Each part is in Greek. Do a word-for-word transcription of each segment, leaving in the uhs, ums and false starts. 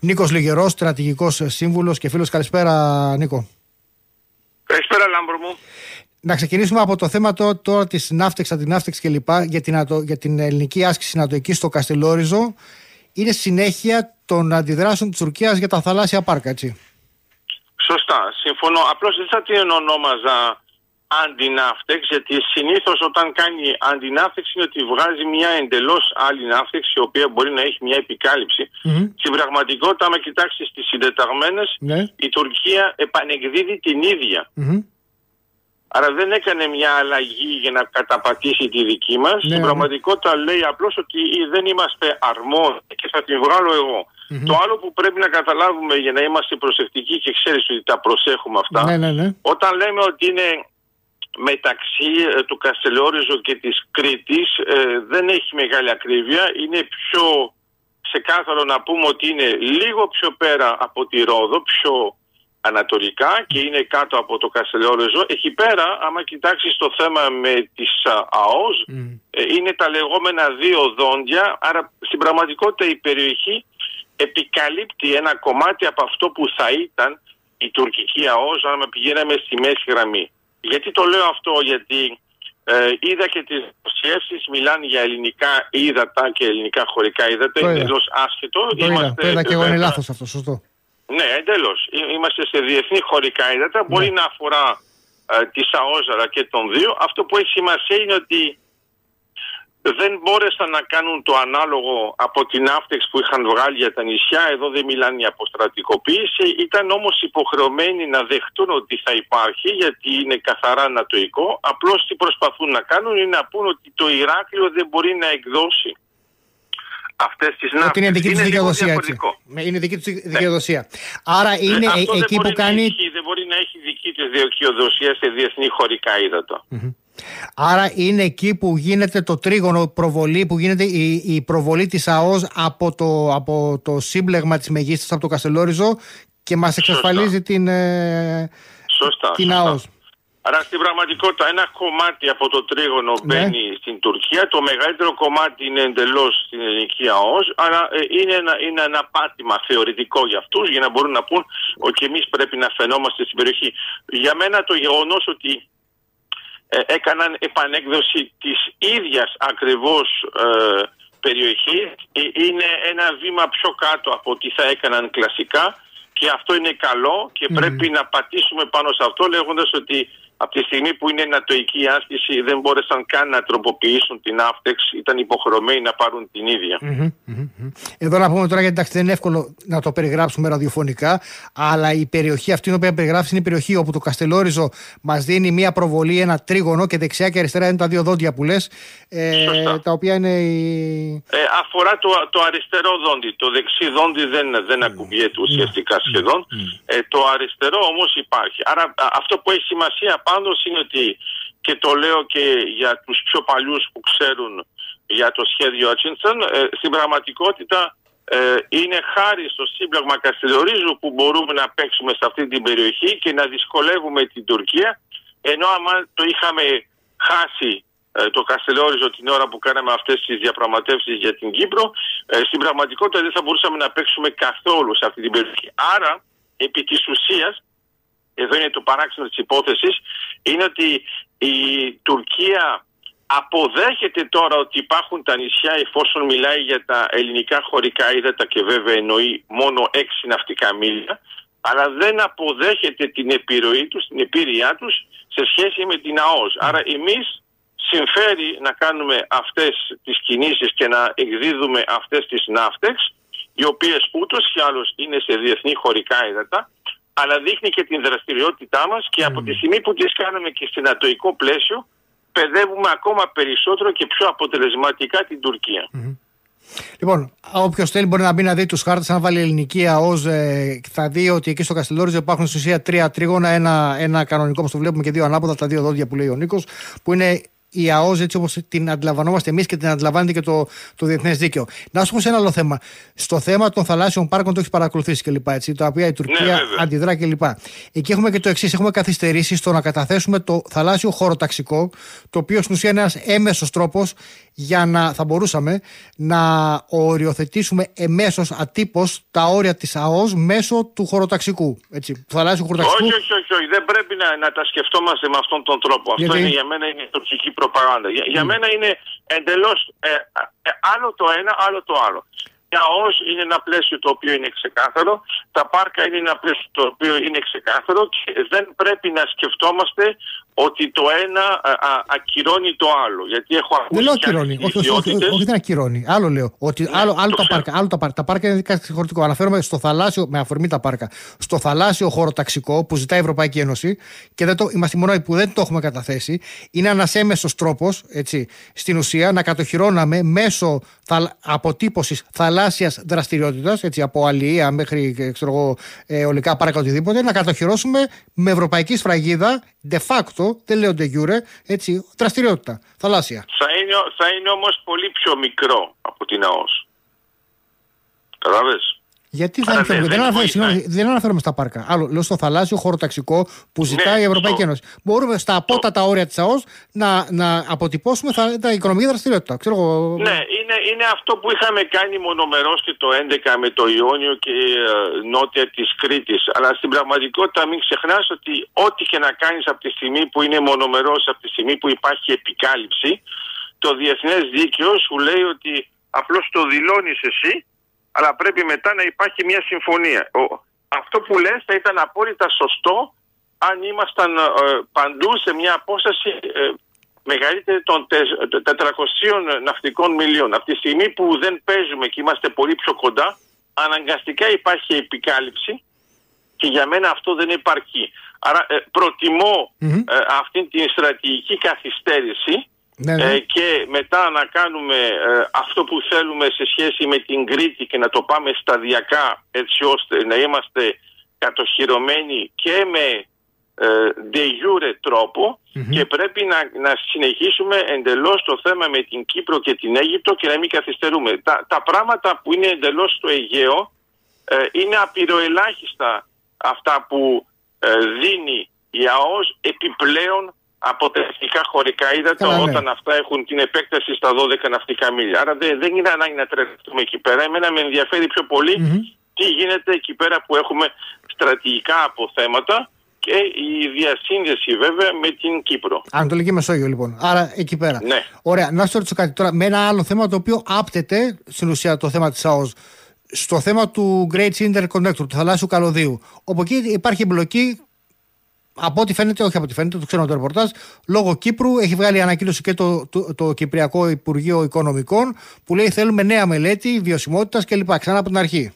Νίκος Λιγερός, στρατηγικός σύμβουλος και φίλος. Καλησπέρα, Νίκο. Καλησπέρα, Λάμπρο μου. Να ξεκινήσουμε από το θέμα τώρα, τώρα της Ναύτεξ, αντιναύτεξ κλπ. Για την, για την ελληνική άσκηση νατοϊκή στο Καστελόριζο. Είναι συνέχεια των αντιδράσεων της Τουρκίας για τα θαλάσσια πάρκα, έτσι. Σωστά, συμφωνώ. Απλώς δεν θα την ονόμαζα αντιναύτεξ, γιατί συνήθως όταν κάνει αντιναύτεξ είναι ότι βγάζει μια εντελώς άλλη ναύτεξ, η οποία μπορεί να έχει μια επικάλυψη. Mm-hmm. Στην πραγματικότητα, άμα κοιτάξεις τις συντεταγμένες, ναι. η Τουρκία επανεκδίδει την ίδια. Mm-hmm. Άρα δεν έκανε μια αλλαγή για να καταπατήσει τη δική μας. Ναι, Στην πραγματικότητα λέει απλώς ότι δεν είμαστε αρμόδιοι και θα την βγάλω εγώ. Mm-hmm. Το άλλο που πρέπει να καταλάβουμε για να είμαστε προσεκτικοί, και ξέρεις ότι τα προσέχουμε αυτά, ναι, ναι, ναι. όταν λέμε ότι είναι μεταξύ ε, του Καστελόριζο και της Κρήτης, ε, δεν έχει μεγάλη ακρίβεια. Είναι πιο ξεκάθαρο να πούμε ότι είναι λίγο πιο πέρα από τη Ρόδο, πιο ανατολικά, και είναι κάτω από το Καστελόριζο. Εκεί πέρα, άμα κοιτάξεις το θέμα με τις ΑΟΣ, mm. ε, είναι τα λεγόμενα δύο δόντια. Άρα στην πραγματικότητα η περιοχή επικαλύπτει ένα κομμάτι από αυτό που θα ήταν η τουρκική ΑΟΣ αν πηγαίναμε στη μέση γραμμή. Γιατί το λέω αυτό? Γιατί ε, είδα και τις δημοσιεύσεις μιλάνε για ελληνικά ύδατα και ελληνικά χωρικά ύδατα. Είναι εντελώς άσχετο. Το είδα, το είδα και εγώ, είναι λάθος αυτό, σωστό. Ναι, εντελώς. Είμαστε σε διεθνή χωρικά ύδατα. Ναι. Μπορεί να αφορά ε, τις ΑΟΣ αλλά και των δύο. Αυτό που έχει σημασία είναι ότι δεν μπόρεσαν να κάνουν το ανάλογο από την Ναύτεξ που είχαν βγάλει για τα νησιά. Εδώ δεν μιλάνε για αποστρατικοποίηση. Ήταν όμως υποχρεωμένοι να δεχτούν ότι θα υπάρχει, γιατί είναι καθαρά νατοϊκό. Απλώς τι προσπαθούν να κάνουν είναι να πούν ότι το Ηράκλειο δεν μπορεί να εκδώσει αυτές τις ναύτες. Είναι δική τους δικαιοδοσία, έτσι. Είναι δική τους δικαιοδοσία. Ναι. Άρα είναι Αυτό ε, εκεί που κάνει... Έχει, δεν μπορεί να έχει δική της δικαιοδοσία σε διεθνή χωρικά ύδατα. Mm-hmm. Άρα είναι εκεί που γίνεται το τρίγωνο προβολή, που γίνεται η, η προβολή της ΑΟΣ από το, από το σύμπλεγμα της Μεγίστας, από το Καστελόριζο, και μας εξασφαλίζει την, ε, σωστά, την σωστά. ΑΟΣ. Άρα στην πραγματικότητα ένα κομμάτι από το τρίγωνο ναι. μπαίνει στην Τουρκία, το μεγαλύτερο κομμάτι είναι εντελώς στην ελληνική ΑΟΣ, άρα ε, είναι, ένα, είναι ένα πάτημα θεωρητικό για αυτούς, για να μπορούν να πούν ότι εμείς πρέπει να φαινόμαστε στην περιοχή. Για μένα το γεγονός ότι ε, έκαναν επανέκδοση της ίδιας ακριβώς ε, περιοχής ε, είναι ένα βήμα πιο κάτω από ό,τι θα έκαναν κλασικά, και αυτό είναι καλό και mm. πρέπει να πατήσουμε πάνω σε αυτό, λέγοντας ότι από τη στιγμή που είναι νατοϊκή άσκηση δεν μπόρεσαν καν να τροποποιήσουν την Ναύτεξ, ήταν υποχρεωμένοι να πάρουν την ίδια. Mm-hmm, mm-hmm. Εδώ να πούμε τώρα, γιατί εντάξει, δεν είναι εύκολο να το περιγράψουμε ραδιοφωνικά, αλλά η περιοχή αυτή η οποία περιγράφει είναι η περιοχή όπου το Καστελόριζο μας δίνει μία προβολή, ένα τρίγωνο, και δεξιά και αριστερά είναι τα δύο δόντια που λες, ε, τα οποία είναι η... ε, αφορά το, το αριστερό δόντι. Το δεξί δόντι δεν, δεν ακουμπιέται ουσιαστικά mm. σχεδόν. Mm. Ε, το αριστερό όμως υπάρχει. Άρα αυτό που έχει σημασία πάντως είναι ότι, και το λέω και για τους πιο παλιούς που ξέρουν για το σχέδιο Άτσινσον, ε, στην πραγματικότητα ε, είναι χάρη στο σύμπλεγμα Καστελορίζου που μπορούμε να παίξουμε σε αυτή την περιοχή και να δυσκολεύουμε την Τουρκία, ενώ άμα το είχαμε χάσει ε, το Καστελόριζο την ώρα που κάναμε αυτές τις διαπραγματεύσεις για την Κύπρο, ε, στην πραγματικότητα δεν θα μπορούσαμε να παίξουμε καθόλου σε αυτή την περιοχή. Άρα, επί της ουσίας, εδώ είναι το παράξενο της υπόθεσης, είναι ότι η Τουρκία αποδέχεται τώρα ότι υπάρχουν τα νησιά, εφόσον μιλάει για τα ελληνικά χωρικά ύδατα, και βέβαια εννοεί μόνο έξι ναυτικά μίλια, αλλά δεν αποδέχεται την επιρροή τους, την επίρρειά τους σε σχέση με την ΑΟΣ. Άρα εμείς συμφέρει να κάνουμε αυτές τις κινήσεις και να εκδίδουμε αυτές τις ναύτεξ, οι οποίες ούτως ή άλλως είναι σε διεθνή χωρικά ύδατα, αλλά δείχνει και την δραστηριότητά μας, και mm. από τη στιγμή που τις κάνουμε και σε νατοϊκό πλαίσιο, παιδεύουμε ακόμα περισσότερο και πιο αποτελεσματικά την Τουρκία. Mm. Λοιπόν, όποιος θέλει μπορεί να μπει να δει τους χάρτες, αν βάλει ελληνική ΑΟΣ, ε, θα δει ότι εκεί στο Καστελόριζο υπάρχουν στην ουσία τρία τρίγωνα, ένα, ένα κανονικό όπως το βλέπουμε και δύο ανάποδα, τα δύο δόντια που λέει ο Νίκος, που είναι η ΑΟΣ έτσι όπως την αντιλαμβανόμαστε εμείς και την αντιλαμβάνεται και το, το διεθνές δίκαιο. Να σου πω σε ένα άλλο θέμα. Στο θέμα των θαλάσσιων πάρκων το έχει παρακολουθήσει κλπ. Τα οποία η Τουρκία ναι, αντιδρά κλπ. Εκεί έχουμε και το εξής. Έχουμε καθυστερήσει στο να καταθέσουμε το θαλάσσιο χωροταξικό, το οποίο στην ουσία είναι ένας έμεσος τρόπος για να θα μπορούσαμε να οριοθετήσουμε εμέσως ατύπως τα όρια της ΑΟΣ μέσω του χωροταξικού. Έτσι, του θαλάσσιου χωροταξικού. Όχι, όχι, όχι, όχι. Δεν πρέπει να, να τα σκεφτόμαστε με αυτόν τον τρόπο. Αυτό Γιατί? είναι, για μένα είναι τουρκική προπαγάνδα. Για, mm. για μένα είναι εντελώς ε, ε, άλλο το ένα, άλλο το άλλο. Η ΑΟΣ είναι ένα πλαίσιο το οποίο είναι ξεκάθαρο, τα πάρκα είναι ένα πλαίσιο το οποίο είναι ξεκάθαρο και δεν πρέπει να σκεφτόμαστε ότι το ένα α, α, ακυρώνει το άλλο. Γιατί έχω ακούσει. Δεν λέω ακυρώνει. Όχι, όχι, όχι, όχι, όχι, δεν ακυρώνει. Άλλο λέω. Ότι ναι, άλλο, άλλο τα πάρκα. Άλλο τα πάρκα. Τα πάρκα είναι κατηγορητικό. Αναφέρομαι στο θαλάσσιο, με αφορμή τα πάρκα, στο θαλάσσιο χωροταξικό που ζητάει η Ευρωπαϊκή Ένωση και δεν το, είμαστε οι μόνοι που δεν το έχουμε καταθέσει. Είναι ένας έμεσος τρόπος, έτσι, στην ουσία να κατοχυρώναμε μέσω θαλ, αποτύπωσης θαλάσσιας δραστηριότητας, έτσι, από αλληλεία μέχρι ξέρω εγώ, ε, ολικά πάρκα οτιδήποτε, να κατοχυρώσουμε με ευρωπαϊκή σφραγίδα de facto. Δεν λέω de jure, έτσι, δραστηριότητα, θαλάσσια. Θα είναι, θα είναι όμως πολύ πιο μικρό από την ΑΟΣ. Καταλάβες. Γιατί θα είναι πιο μικρό. Δεν, αναφέρομαι, δεν αναφέρομαι στα πάρκα. Άλλο, λέω στο θαλάσσιο χωροταξικό που ζητάει ναι, η Ευρωπαϊκή στο... Ένωση. Μπορούμε στα απότατα το... όρια της ΑΟΣ να, να αποτυπώσουμε θα, τα οικονομική δραστηριότητα. Ξέρω εγώ... Ναι, είναι, είναι αυτό που είχαμε κάνει μονομερώς και το έντεκα με το Ιόνιο και ε, νότια της Κρήτης. Αλλά στην πραγματικότητα μην ξεχνάς ότι ό,τι και να κάνεις από τη στιγμή που είναι μονομερώς, από τη στιγμή που υπάρχει επικάλυψη, το διεθνές δίκαιο σου λέει ότι απλώς το δηλώνεις εσύ, αλλά πρέπει μετά να υπάρχει μια συμφωνία. Αυτό που λες θα ήταν απόλυτα σωστό αν ήμασταν ε, παντού σε μια απόσταση ε, μεγαλύτερη των τετρακοσίων ναυτικών μιλίων. Από τη στιγμή που δεν παίζουμε και είμαστε πολύ πιο κοντά, αναγκαστικά υπάρχει επικάλυψη και για μένα αυτό δεν υπάρχει. Άρα ε, προτιμώ mm-hmm. ε, αυτή την στρατηγική καθυστέρηση ναι, ναι. Ε, και μετά να κάνουμε ε, αυτό που θέλουμε σε σχέση με την Κρήτη και να το πάμε σταδιακά έτσι ώστε να είμαστε κατοχυρωμένοι και με ε, de jure τρόπο mm-hmm. και πρέπει να, να συνεχίσουμε εντελώς το θέμα με την Κύπρο και την Αίγυπτο και να μην καθυστερούμε. Τα, τα πράγματα που είναι εντελώς στο Αιγαίο ε, είναι απειροελάχιστα αυτά που ε, δίνει η ΑΟΣ επιπλέον από τα εθνικά χωρικά ύδατα Καλά, όταν ναι. αυτά έχουν την επέκταση στα δώδεκα ναυτικά μίλια. Άρα δεν, δεν είναι ανάγκη να τρέχουμε εκεί πέρα. Εμένα με ενδιαφέρει πιο πολύ mm-hmm. τι γίνεται εκεί πέρα που έχουμε στρατηγικά αποθέματα και η διασύνδεση βέβαια με την Κύπρο. Ανατολική Μεσόγειο λοιπόν. Άρα εκεί πέρα. Ναι. Ωραία. Να σου ρωτήσω κάτι τώρα με ένα άλλο θέμα το οποίο άπτεται στην ουσία το θέμα της ΑΟΣ. Στο θέμα του Great Interconnector, του θαλάσσιου καλωδίου. Όπου εκεί υπάρχει εμπλοκή. Από ό,τι φαίνεται, όχι από ό,τι φαίνεται, το ξέρω το ρεπορτάζ, λόγω Κύπρου έχει βγάλει ανακοίνωση και το, το, το Κυπριακό Υπουργείο Οικονομικών που λέει θέλουμε νέα μελέτη βιωσιμότητας κλπ. Ξανά από την αρχή.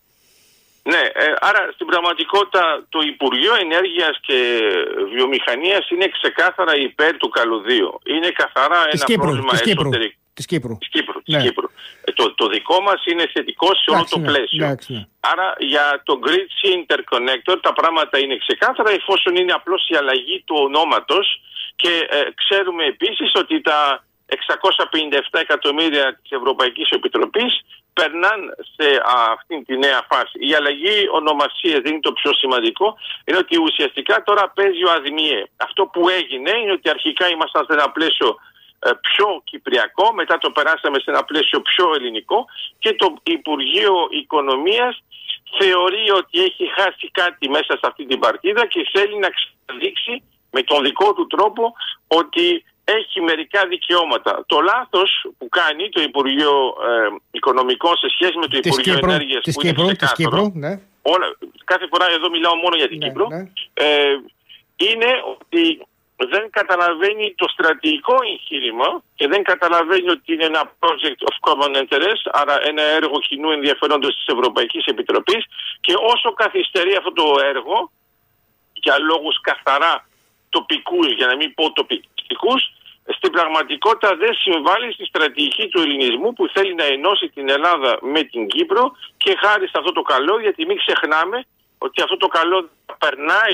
Ναι, ε, άρα στην πραγματικότητα το Υπουργείο Ενέργειας και Βιομηχανίας είναι ξεκάθαρα υπέρ του καλωδίου. Είναι καθαρά της ένα Κύπρου, πρόβλημα εσωτερικό. Της Κύπρου. Της Κύπρου. Ναι. Της Κύπρου. Ε, το, το δικό μας είναι θετικό σε όλο το ναι, πλαίσιο. ναι, ναι. Άρα για το Great Sea Interconnector τα πράγματα είναι ξεκάθαρα εφόσον είναι απλώς η αλλαγή του ονόματος και ε, ξέρουμε επίσης ότι τα εξακόσια πενήντα επτά εκατομμύρια της Ευρωπαϊκής Επιτροπής περνάν σε α, αυτήν τη νέα φάση. Η αλλαγή ονομασίας δεν είναι το πιο σημαντικό, είναι ότι ουσιαστικά τώρα παίζει ο ΑΔΜΙΕ. Αυτό που έγινε είναι ότι αρχικά ήμασταν σε ένα πλαίσιο πιο κυπριακό, μετά το περάσαμε σε ένα πλαίσιο πιο ελληνικό και το Υπουργείο Οικονομίας θεωρεί ότι έχει χάσει κάτι μέσα σε αυτή την παρτίδα και θέλει να ξαναδείξει με τον δικό του τρόπο ότι έχει μερικά δικαιώματα. Το λάθος που κάνει το Υπουργείο ε, Οικονομικών σε σχέση με το της Υπουργείο Κύπρου, Ενέργειας της που Κύπρου, είναι ξεκάθαρο, Κύπρου, ναι. όλα, κάθε φορά εδώ μιλάω μόνο για την ναι, Κύπρο, ναι. Ε, είναι ότι δεν καταλαβαίνει το στρατηγικό εγχείρημα και δεν καταλαβαίνει ότι είναι ένα project of common interest, άρα ένα έργο κοινού ενδιαφέροντος της Ευρωπαϊκής Επιτροπής και όσο καθυστερεί αυτό το έργο για λόγους καθαρά τοπικούς, για να μην πω τοπικούς, στην πραγματικότητα δεν συμβάλλει στη στρατηγική του ελληνισμού που θέλει να ενώσει την Ελλάδα με την Κύπρο και χάρη σε αυτό το καλό, γιατί μην ξεχνάμε ότι αυτό το καλό περνάει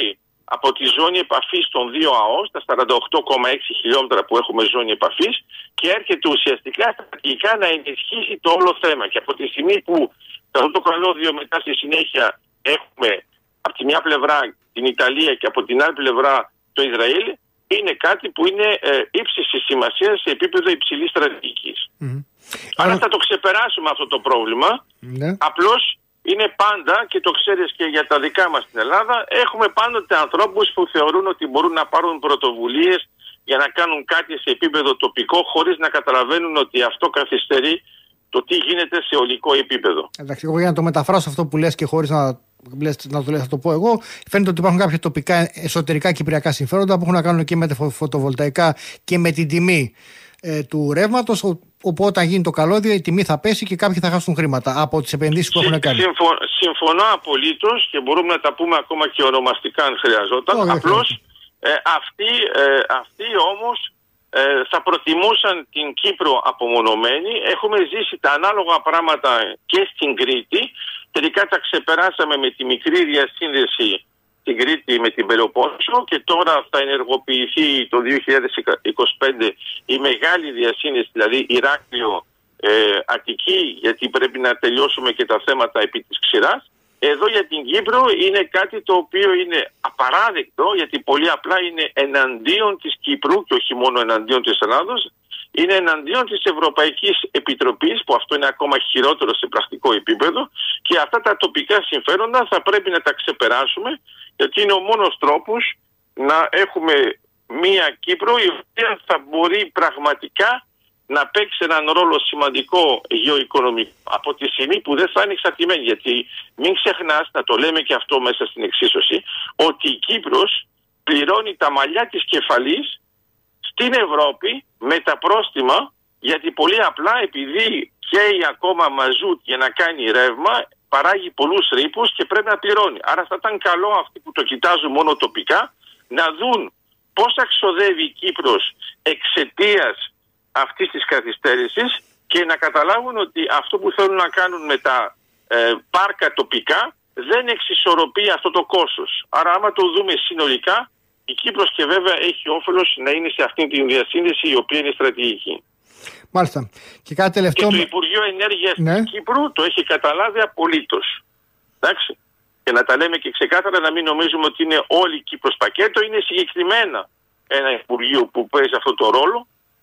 από τη ζώνη επαφής των δύο ΑΟΣ, τα σαράντα οκτώ κόμμα έξι χιλιόμετρα που έχουμε ζώνη επαφής, και έρχεται ουσιαστικά στρατηγικά να ενισχύσει το όλο θέμα. Και από τη στιγμή που αυτό το καλώδιο μετά στη συνέχεια έχουμε από τη μια πλευρά την Ιταλία και από την άλλη πλευρά το Ισραήλ, είναι κάτι που είναι ε, ύψης της σημασίας σε επίπεδο υψηλής στρατηγικής. Mm-hmm. Άρα θα το ξεπεράσουμε αυτό το πρόβλημα. Mm-hmm. Απλώς είναι πάντα, και το ξέρεις και για τα δικά μας στην Ελλάδα, έχουμε πάντοτε ανθρώπους που θεωρούν ότι μπορούν να πάρουν πρωτοβουλίες για να κάνουν κάτι σε επίπεδο τοπικό, χωρίς να καταλαβαίνουν ότι αυτό καθυστερεί το τι γίνεται σε ολικό επίπεδο. Εντάξει, εγώ για να το μεταφράσω αυτό που λες και χωρίς να, να το λες, θα το πω εγώ, φαίνεται ότι υπάρχουν κάποια τοπικά εσωτερικά κυπριακά συμφέροντα που έχουν να κάνουν και με τα φωτοβολταϊκά και με την τιμή ε, του ρεύματος. Οπότε όταν γίνει το καλώδιο, η τιμή θα πέσει και κάποιοι θα χάσουν χρήματα από τις επενδύσεις που έχουν κάνει. Συμφω, συμφωνώ απολύτως και μπορούμε να τα πούμε ακόμα και ονομαστικά αν χρειαζόταν. Oh, Απλώς ε, αυτοί, ε, αυτοί όμως ε, θα προτιμούσαν την Κύπρο απομονωμένη. Έχουμε ζήσει τα ανάλογα πράγματα και στην Κρήτη. Τελικά τα ξεπεράσαμε με τη μικρή διασύνδεση στην Κρήτη με την Πελοπόννησο και τώρα θα ενεργοποιηθεί το δύο χιλιάδες είκοσι πέντε η μεγάλη διασύνδεση, δηλαδή Ηράκλειο ε, Αττική, γιατί πρέπει να τελειώσουμε και τα θέματα επί της ξηράς. Εδώ για την Κύπρο είναι κάτι το οποίο είναι απαράδεκτο, γιατί πολύ απλά είναι εναντίον της Κύπρου και όχι μόνο εναντίον της Ελλάδος, είναι εναντίον της Ευρωπαϊκής Επιτροπής, που αυτό είναι ακόμα χειρότερο σε πρακτικό επίπεδο, και αυτά τα τοπικά συμφέροντα θα πρέπει να τα ξεπεράσουμε, γιατί είναι ο μόνος τρόπος να έχουμε μία Κύπρο η οποία θα μπορεί πραγματικά να παίξει έναν ρόλο σημαντικό γεωοικονομικό από τη στιγμή που δεν θα είναι εξαρτημένη. Γιατί μην ξεχνάς, να το λέμε και αυτό μέσα στην εξίσωση, ότι η Κύπρος πληρώνει τα μαλλιά της κεφαλής στην Ευρώπη με τα πρόστιμα, γιατί πολύ απλά επειδή καίει ακόμα μαζούτ για να κάνει ρεύμα, παράγει πολλούς ρήπους και πρέπει να πληρώνει. Άρα θα ήταν καλό αυτοί που το κοιτάζουν μόνο τοπικά να δουν πώς αξοδεύει η Κύπρος εξαιτίας αυτής της καθυστέρησης και να καταλάβουν ότι αυτό που θέλουν να κάνουν με τα ε, πάρκα τοπικά δεν εξισορροπεί αυτό το κόστος. Άρα άμα το δούμε συνολικά, η Κύπρος και βέβαια έχει όφελος να είναι σε αυτήν την διασύνδεση η οποία είναι στρατηγική. Μάλιστα. Και κάτι τελευταίο. Και το Υπουργείο Ενέργειας ναι. της Κύπρου το έχει καταλάβει απολύτως. Εντάξει. Και να τα λέμε και ξεκάθαρα, να μην νομίζουμε ότι είναι όλη η Κύπρος πακέτο. Είναι συγκεκριμένα ένα Υπουργείο που παίζει αυτό το ρόλο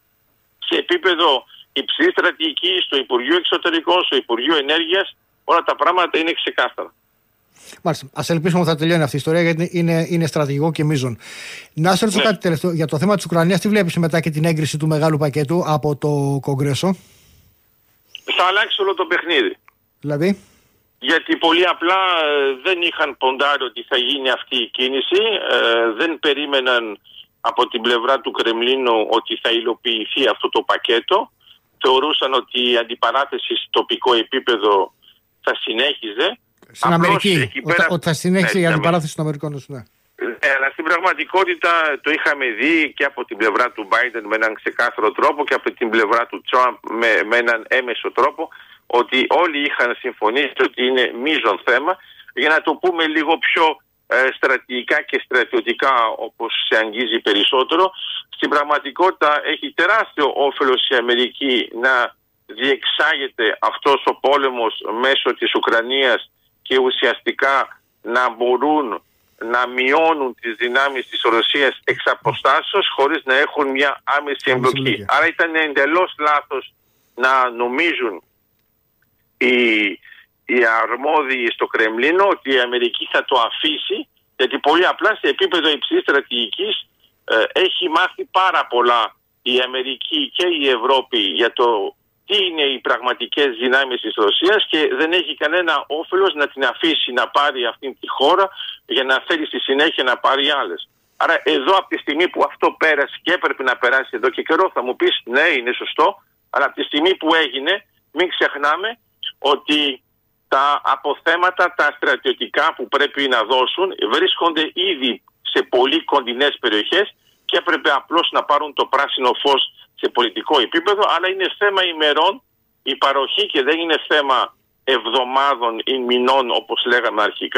σε επίπεδο υψηλής στρατηγικής, στο Υπουργείο Εξωτερικών, στο Υπουργείο Ενέργειας. Όλα τα πράγματα είναι ξεκάθαρα. Μάλιστα. Ας ελπίσουμε ότι θα τελειώνει αυτή η ιστορία, γιατί είναι, είναι στρατηγικό και μείζον. Να σε ρωτήσω ναι. κάτι τελευταίο για το θέμα της Ουκρανίας. Τι βλέπεις μετά και την έγκριση του μεγάλου πακέτου από το Κογκρέσο? Θα αλλάξει όλο το παιχνίδι. Δηλαδή? Γιατί πολύ απλά δεν είχαν ποντάρει ότι θα γίνει αυτή η κίνηση. Ε, δεν περίμεναν από την πλευρά του Κρεμλίνου ότι θα υλοποιηθεί αυτό το πακέτο. Θεωρούσαν ότι η αντιπαράθεση στο τοπικό επίπεδο θα συνέχιζε. Στην Απλώς, Αμερική, πέρα... ότι θα συνέχισε η αντιπαράθεση των Αμερικών. Ναι. Ε, αλλά στην πραγματικότητα το είχαμε δει και από την πλευρά του Biden με έναν ξεκάθαρο τρόπο και από την πλευρά του Trump με, με έναν έμεσο τρόπο, ότι όλοι είχαν συμφωνήσει ότι είναι μείζον θέμα. Για να το πούμε λίγο πιο ε, στρατηγικά και στρατιωτικά, όπως σε αγγίζει περισσότερο, στην πραγματικότητα έχει τεράστιο όφελος η Αμερική να διεξάγεται αυτός ο πόλεμος μέσω της Ουκρανίας και ουσιαστικά να μπορούν να μειώνουν τις δυνάμεις της Ρωσίας εξ αποστάσεως χωρίς να έχουν μια άμεση εμπλοκή. Άρα ήταν εντελώς λάθος να νομίζουν οι, οι αρμόδιοι στο Κρεμλίνο ότι η Αμερική θα το αφήσει, γιατί πολύ απλά σε επίπεδο υψηλής στρατηγικής ε, έχει μάθει πάρα πολλά η Αμερική και η Ευρώπη για το τι είναι οι πραγματικές δυνάμεις της Ρωσίας και δεν έχει κανένα όφελος να την αφήσει να πάρει αυτήν τη χώρα για να θέλει στη συνέχεια να πάρει άλλες. Άρα εδώ από τη στιγμή που αυτό πέρασε και έπρεπε να περάσει εδώ και καιρό, θα μου πεις ναι, είναι σωστό, αλλά από τη στιγμή που έγινε μην ξεχνάμε ότι τα αποθέματα τα στρατιωτικά που πρέπει να δώσουν βρίσκονται ήδη σε πολύ κοντινές περιοχές και έπρεπε απλώς να πάρουν το πράσινο φως σε πολιτικό επίπεδο, αλλά είναι θέμα ημερών η παροχή και δεν είναι θέμα εβδομάδων ή μηνών όπως λέγαμε αρχικά.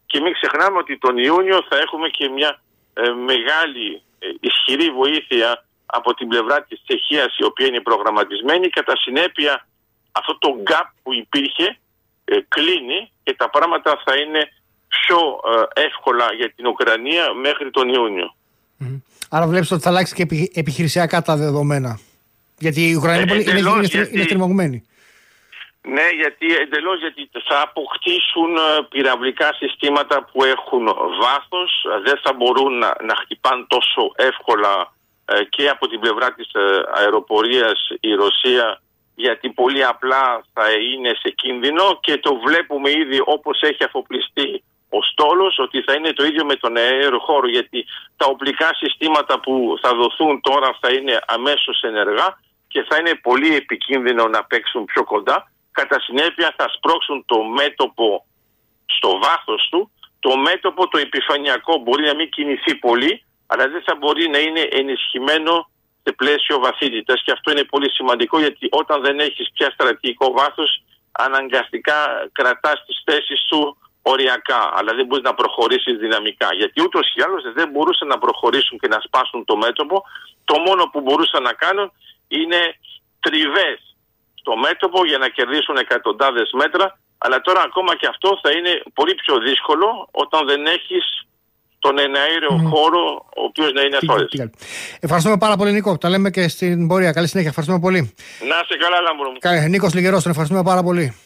και μην ξεχνάμε ότι τον Ιούνιο θα έχουμε και μια ε, μεγάλη ε, ισχυρή βοήθεια από την πλευρά της Τσεχίας, η οποία είναι προγραμματισμένη. Κατά συνέπεια αυτό το gap που υπήρχε ε, κλείνει και τα πράγματα θα είναι πιο ε, εύκολα για την Ουκρανία μέχρι τον Ιούνιο. Mm. Άρα βλέπεις ότι θα αλλάξει και επι, επιχειρησιακά τα δεδομένα. Γιατί η Ουκρανία ε, είναι, είναι, είναι, είναι στριμωγμένη. Ναι, γιατί εντελώς γιατί θα αποκτήσουν πυραυλικά συστήματα που έχουν βάθος, δεν θα μπορούν να, να χτυπάνε τόσο εύκολα ε, και από την πλευρά της ε, αεροπορίας η Ρωσία, γιατί πολύ απλά θα είναι σε κίνδυνο και το βλέπουμε ήδη όπως έχει αφοπλιστεί ο στόλος, ότι θα είναι το ίδιο με τον αεροχώρο, γιατί τα οπλικά συστήματα που θα δοθούν τώρα θα είναι αμέσως ενεργά και θα είναι πολύ επικίνδυνο να παίξουν πιο κοντά. Κατά συνέπεια θα σπρώξουν το μέτωπο στο βάθος του. Το μέτωπο το επιφανειακό μπορεί να μην κινηθεί πολύ, αλλά δεν θα μπορεί να είναι ενισχυμένο σε πλαίσιο βαθύτητας, και αυτό είναι πολύ σημαντικό, γιατί όταν δεν έχεις πια στρατηγικό βάθος αναγκαστικά κρατάς τις θέσεις σου οριακά, αλλά δεν μπορείς να προχωρήσεις δυναμικά, γιατί ούτως ή άλλως δεν μπορούσαν να προχωρήσουν και να σπάσουν το μέτωπο. Το μόνο που μπορούσαν να κάνουν είναι τριβές στο μέτωπο για να κερδίσουν εκατοντάδες μέτρα, αλλά τώρα ακόμα και αυτό θα είναι πολύ πιο δύσκολο όταν δεν έχεις τον εναέριο mm. χώρο ο οποίος να είναι αθώδης. Ευχαριστούμε πάρα πολύ, Νίκο. Τα λέμε και στην πορεία. Καλή συνέχεια. Ευχαριστούμε πολύ. Να είσαι καλά, Λάμπρο μου. Νίκος Λιγερός, τον ευχαριστούμε πάρα πολύ.